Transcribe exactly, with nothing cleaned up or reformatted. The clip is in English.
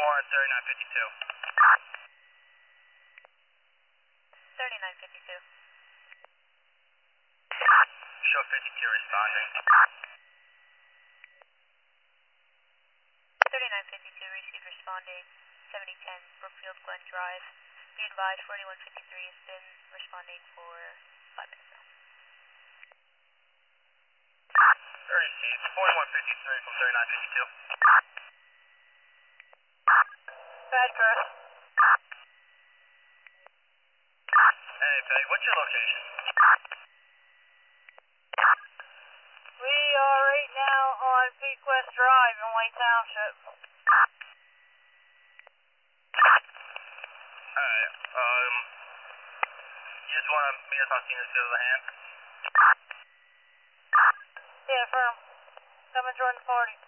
one, thirty-nine fifty-two. thirty-nine fifty-two. Show fifty-two responding. thirty-nine fifty-two received responding. seventy ten Brookfield Glen Drive. Be advised forty-one fifty-three has been responding for five minutes now. Received forty-one fifty-three from thirty-nine fifty-two. Bad, Chris. Hey, Peg, what's your location? We are right now on Peak West Drive in White Township. Alright, um, you just want to meet us on scene as good as a hand? Yeah, firm. Come and join the party.